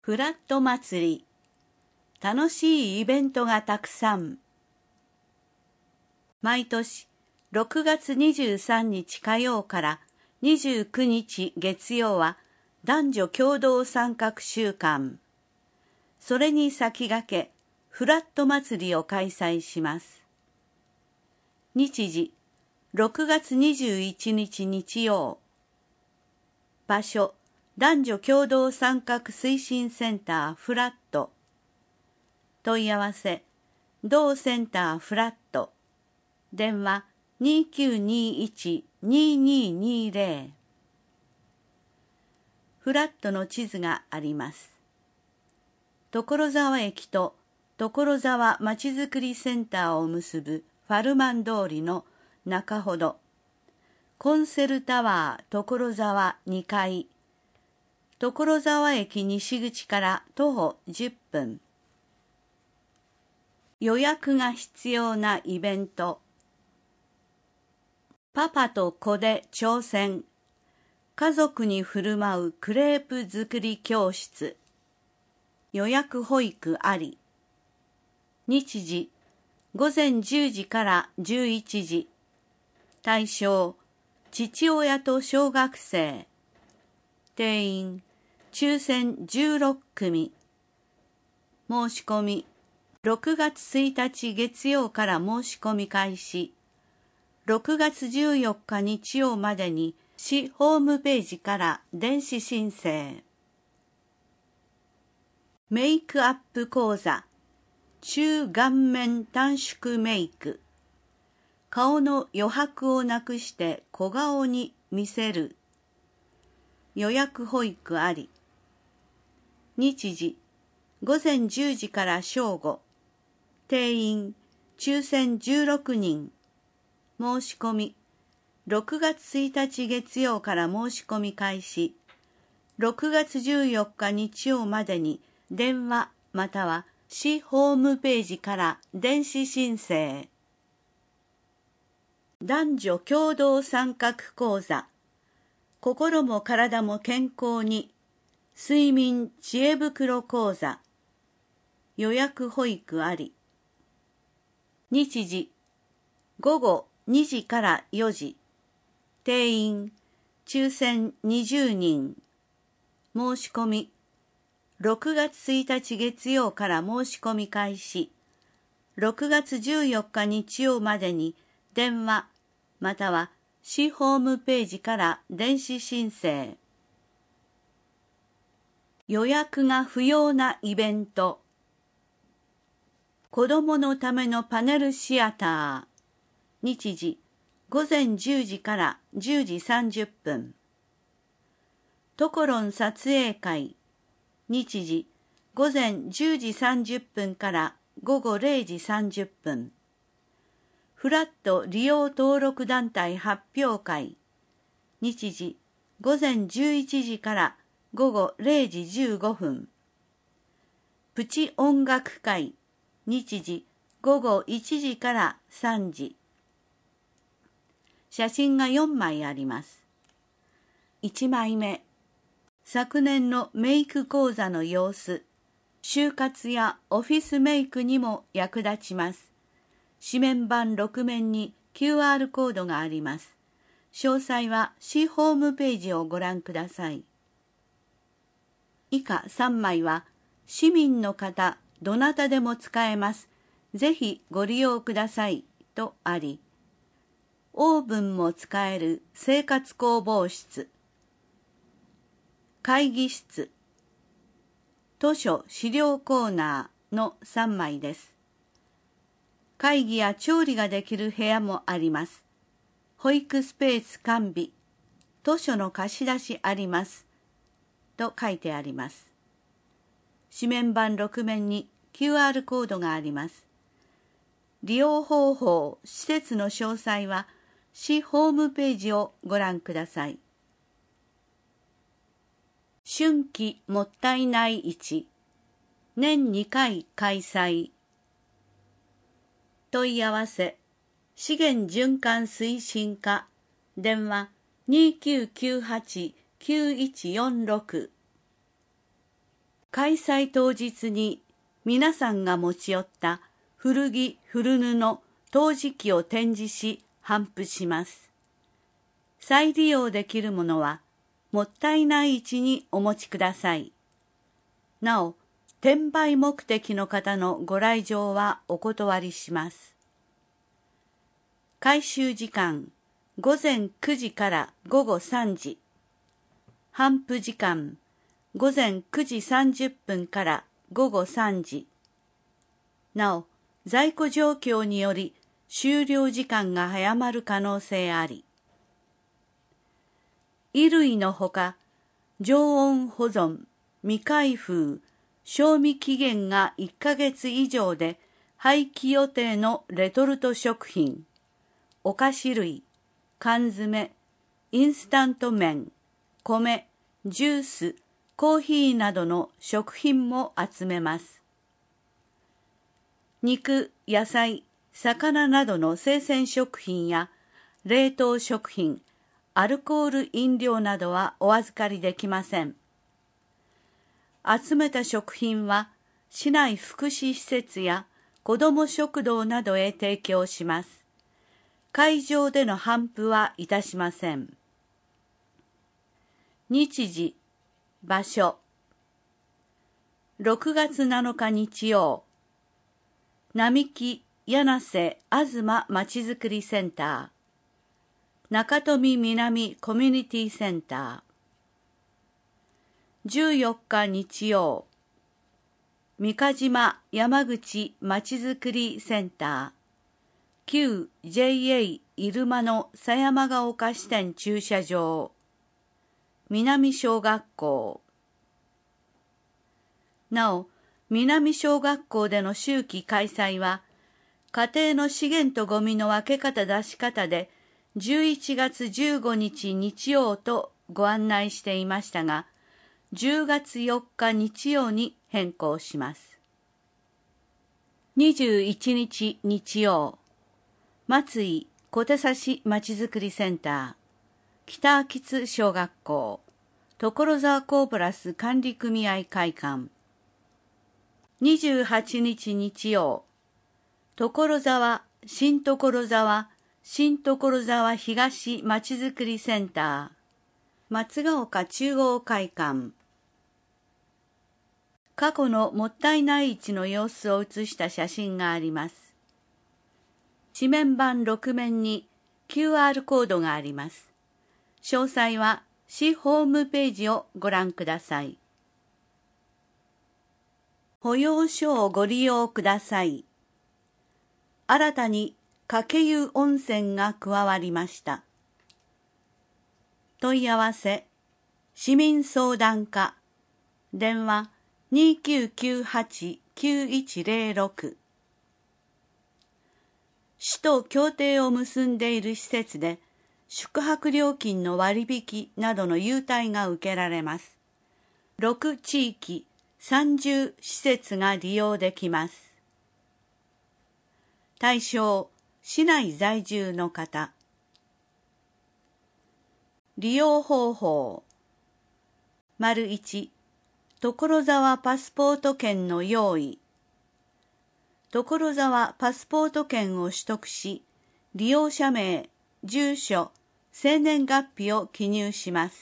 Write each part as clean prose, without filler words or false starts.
フラット祭り、楽しいイベントがたくさん。毎年6月23日火曜から29日月曜は男女共同参画週間。それに先駆け、フラット祭りを開催します。日時、6月21日日曜。場所、男女共同参画推進センターフラット。問い合わせ、同センターフラット。電話2921-2220。フラットの地図があります。所沢駅と所沢まちづくりセンターを結ぶファルマン通りの中ほど。コンセルタワー所沢2階。所沢駅西口から徒歩10分。予約が必要なイベント。パパと子で挑戦。家族に振る舞うクレープ作り教室。予約保育あり。日時、午前10時から11時。対象、父親と小学生。定員、抽選16組。申し込み、6月1日月曜から申し込み開始。6月14日日曜までに市ホームページから電子申請。メイクアップ講座。中顔面短縮メイク。顔の余白をなくして小顔に見せる。予約保育あり。日時、午前10時から正午。定員、抽選16人。申し込み、6月1日月曜から申し込み開始。6月14日日曜までに電話または市ホームページから電子申請。男女共同参画講座。心も体も健康に。睡眠知恵袋講座。予約保育あり。日時、午後2時から4時。定員、抽選20人。申し込み、6月1日月曜から申し込み開始。6月14日日曜までに電話または市ホームページから電子申請。予約が不要なイベント。子どものためのパネルシアター。日時、午前10時から10時30分。トコロン撮影会。日時、午前10時30分から午後0時30分。フラット利用登録団体発表会。日時、午前11時から午後0時15分。プチ音楽会。日時、午後1時から3時。写真が4枚あります。1枚目。昨年のメイク講座の様子。就活やオフィスメイクにも役立ちます。紙面版6面に QR コードがあります。詳細は市ホームページをご覧ください。以下3枚は、市民の方、どなたでも使えます。ぜひご利用ください。とあり、オーブンも使える生活工房室。会議室。図書資料コーナーの3枚です。会議や調理ができる部屋もあります。保育スペース完備。図書の貸し出しあります。と書いてあります。紙面版6面に QR コードがあります。利用方法、施設の詳細は市ホームページをご覧ください。春季もったいない市。年2回開催。問い合わせ、資源循環推進課。電話2998-9146。 開催当日に皆さんが持ち寄った古着古布陶磁器を展示し頒布します。再利用できるものはもったいないうちにお持ちください。なお、転売目的の方のご来場はお断りします。回収時間午前9時から午後3時。頒布時間午前9時30分から午後3時。なお、在庫状況により終了時間が早まる可能性あり。衣類のほか、常温保存、未開封、賞味期限が1ヶ月以上で廃棄予定のレトルト食品、お菓子類、缶詰、インスタント麺、米、ジュース、コーヒーなどの食品も集めます。肉、野菜、魚などの生鮮食品や冷凍食品、アルコール飲料などはお預かりできません。集めた食品は市内福祉施設や子ども食堂などへ提供します。会場での頒布はいたしません。日時、場所。6月7日日曜、並木柳瀬あずままちづくりセンター、中富南コミュニティセンター。14日日曜、三ヶ島山口まちづくりセンター、旧 JA 入間の狭山ヶ丘支店駐車場、南小学校。なお、南小学校での秋季開催は、家庭の資源とゴミの分け方出し方で、11月15日日曜とご案内していましたが、10月4日日曜に変更します。21日日曜、松井小手指まちづくりセンター、北秋津小学校、所沢コープラス管理組合会館。28日日曜、所沢新所沢東まちづくりセンター、松ヶ丘中央会館。過去のもったいない市の様子を写した写真があります。紙面板6面に QR コードがあります。詳細は市ホームページをご覧ください。保養所をご利用ください。新たに掛湯温泉が加わりました。問い合わせ、市民相談課、電話2998-9106。市と協定を結んでいる施設で、宿泊料金の割引などの優待が受けられます。6地域30施設が利用できます。対象、市内在住の方。利用方法。1、所沢パスポート券の用意。所沢パスポート券を取得し、利用者名、住所、生年月日を記入します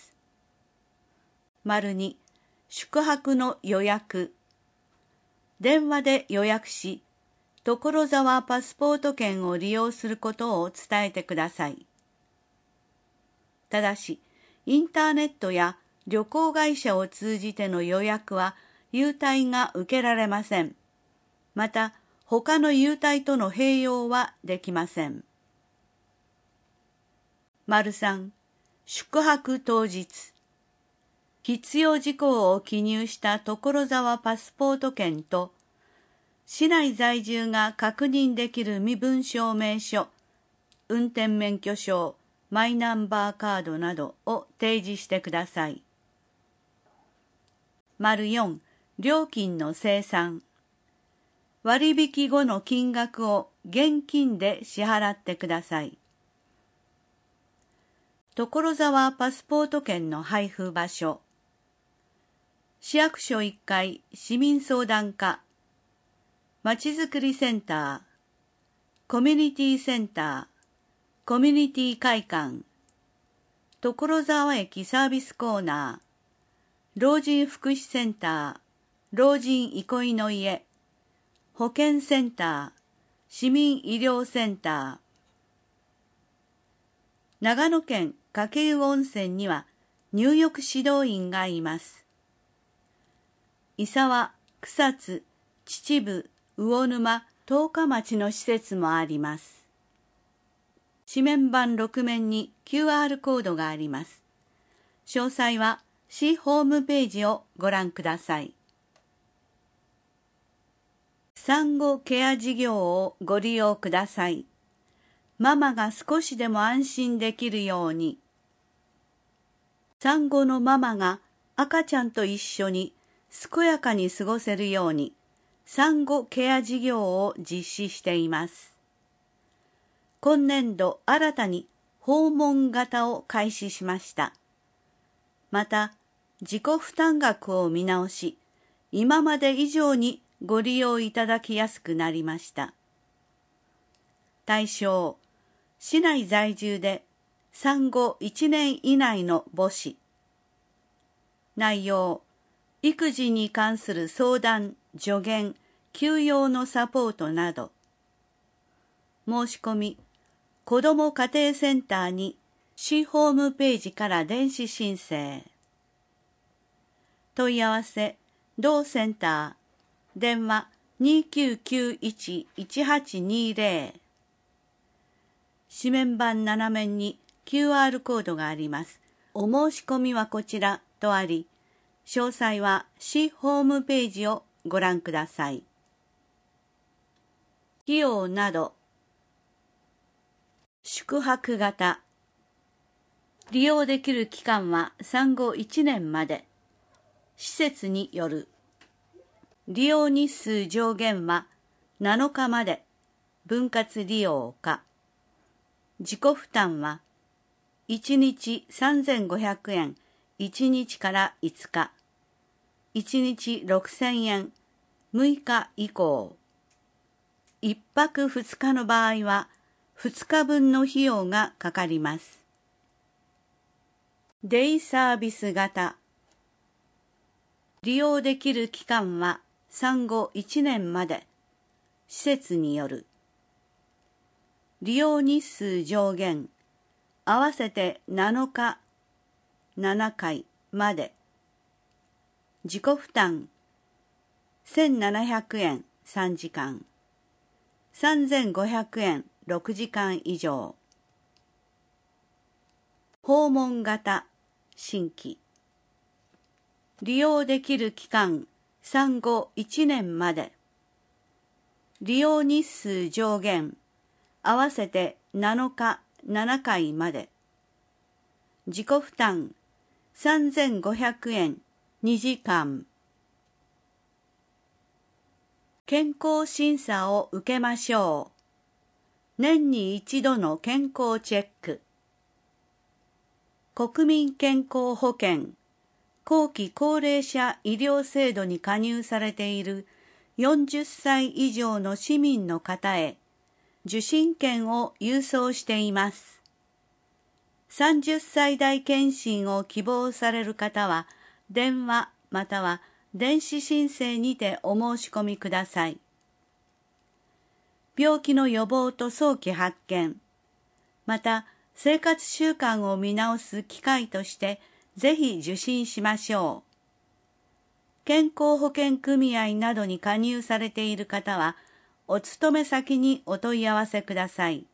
。2、宿泊の予約。電話で予約し、所沢パスポート券を利用することを伝えてください。ただし、インターネットや旅行会社を通じての予約は優待が受けられません。また、他の優待との併用はできません。3、宿泊当日。必要事項を記入した所沢パスポート券と、市内在住が確認できる身分証明書、運転免許証、マイナンバーカードなどを提示してください。4、料金の精算。割引後の金額を現金で支払ってください。所沢パスポート券の配布場所。 市役所1階市民相談課、まちづくりセンター、コミュニティセンター、コミュニティ会館、所沢駅サービスコーナー、老人福祉センター、老人憩いの家、保健センター、市民医療センター。長野県鹿湯温泉には入浴指導員がいます。伊沢、草津、秩父、魚沼、十日町の施設もあります。紙面板6面に QR コードがあります。詳細は市ホームページをご覧ください。産後ケア事業をご利用ください。ママが少しでも安心できるように。産後のママが赤ちゃんと一緒に健やかに過ごせるように、産後ケア事業を実施しています。今年度新たに訪問型を開始しました。また、自己負担額を見直し、今まで以上にご利用いただきやすくなりました。対象、市内在住で産後1年以内の母子。内容、育児に関する相談、助言、休養のサポートなど。申し込み、子ども家庭センターに市ホームページから電子申請。問い合わせ、同センター、電話 2991-1820。紙面板7面に QR コードがあります。お申し込みはこちらとあり、詳細は市ホームページをご覧ください。費用など、宿泊型。利用できる期間は産後1年まで。施設による。利用日数上限は7日まで。分割利用か。自己負担は1日3500円、1日から5日。1日6000円、6日以降。1泊2日の場合は2日分の費用がかかります。デイサービス型。利用できる期間は産後1年まで。施設による。利用日数上限、合わせて7日、7回まで。自己負担、1700円3時間、3500円6時間以上。訪問型、新規。利用できる期間、産後1年まで。利用日数上限、合わせて7日、7回まで。自己負担、3500円2時間。健康審査を受けましょう。年に一度の健康チェック。国民健康保険、後期高齢者医療制度に加入されている40歳以上の市民の方へ、受診券を郵送しています。30歳代検診を希望される方は、電話または電子申請にてお申し込みください。病気の予防と早期発見、また生活習慣を見直す機会としてぜひ受診しましょう。健康保険組合などに加入されている方は、お勤め先にお問い合わせください。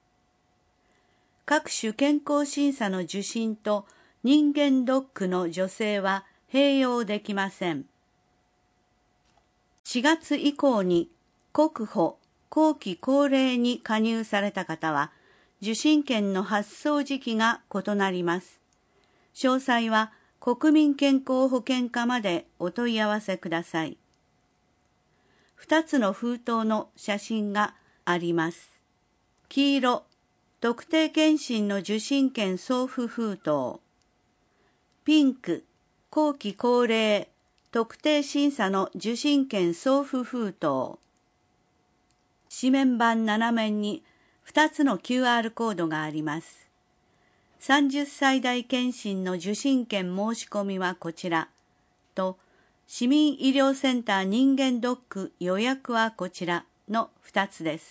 各種健康審査の受診と人間ドックの助成は併用できません。4月以降に国保、後期高齢に加入された方は、受診券の発送時期が異なります。詳細は国民健康保険課までお問い合わせください。2つの封筒の写真があります。黄色、特定健診の受診券送付封筒。ピンク、後期高齢特定審査の受信券送付封筒。紙面板7面に2つの QR コードがあります。30歳代検診の受診券申し込みはこちらと、市民医療センター人間ドック予約はこちらの2つです。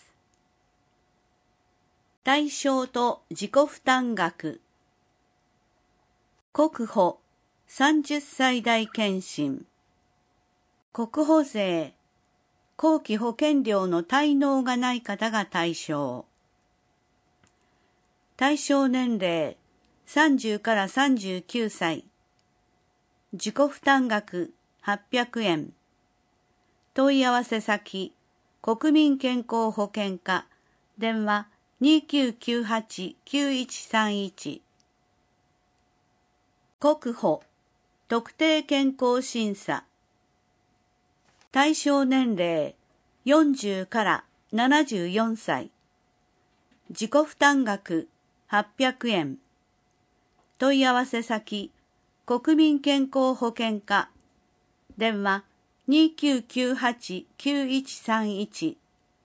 対象と自己負担額。国保30歳代検診。国保税、後期保険料の滞納がない方が対象。対象年齢30から39歳。自己負担額800円。問い合わせ先、国民健康保険課、電話2998-9131。国保特定健康審査。対象年齢40から74歳。自己負担額800円。問い合わせ先、国民健康保険課、電話2998-9131。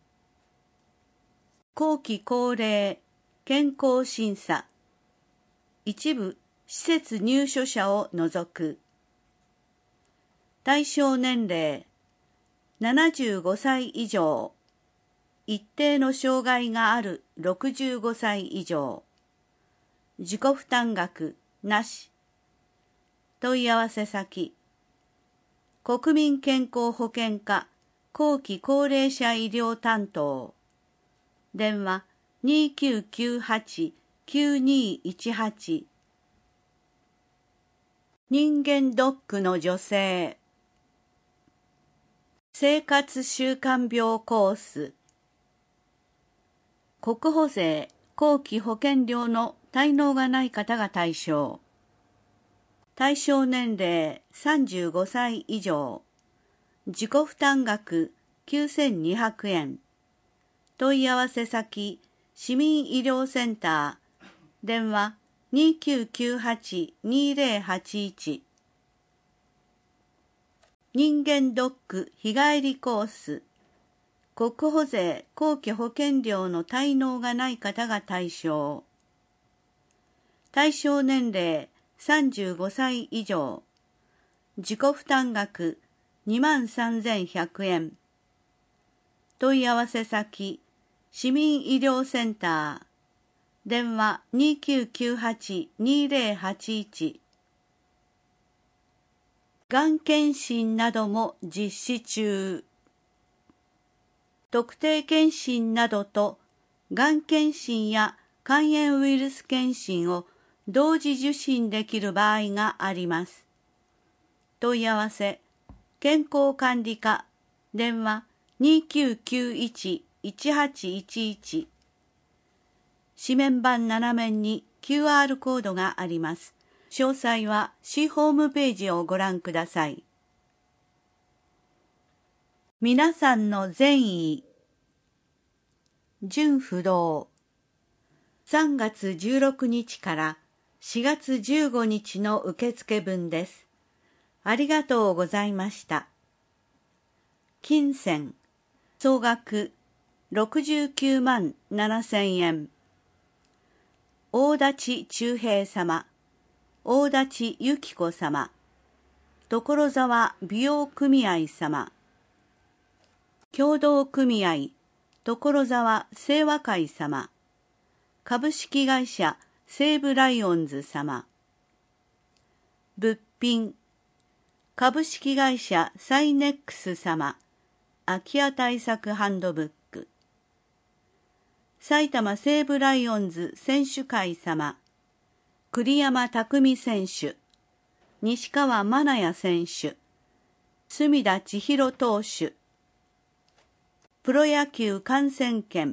後期高齢健康審査。一部施設入所者を除く。対象年齢75歳以上。一定の障害がある65歳以上。自己負担額なし。問い合わせ先、国民健康保険課後期高齢者医療担当。電話2998-9218。人間ドックの女性。生活習慣病コース。国保税、後期保険料の滞納がない方が対象。対象年齢35歳以上。自己負担額9200円。問い合わせ先、市民医療センター。電話2998-2081。人間ドック日帰りコース。国保税後期保険料の滞納がない方が対象。対象年齢35歳以上。自己負担額23,100円。問い合わせ先、市民医療センター。電話2998-2081。がん検診なども実施中。特定検診などとがん検診や肝炎ウイルス検診を同時受診できる場合があります。問い合わせ、健康管理課、電話2991-1811。紙面板7面に QR コードがあります。詳細は市ホームページをご覧ください。皆さんの善意。純不動。3月16日から4月15日の受付分です。ありがとうございました。金銭、総額69万7,000円。大立忠平様、大立由紀子様、所沢美容組合様、協同組合所沢清和会様、株式会社西武ライオンズ様、物品株式会社サイネックス様、空き家対策ハンドブック、埼玉西武ライオンズ選手会様、栗山巧選手、西川真也選手、隅田千尋投手、プロ野球観戦券、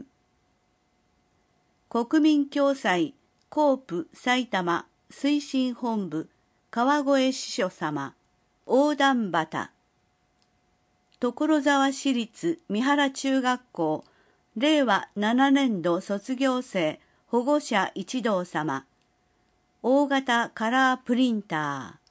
国民共済コープ埼玉推進本部川越支所様、横断旗、所沢市立三原中学校令和7年度卒業生保護者一同様、大型カラープリンター。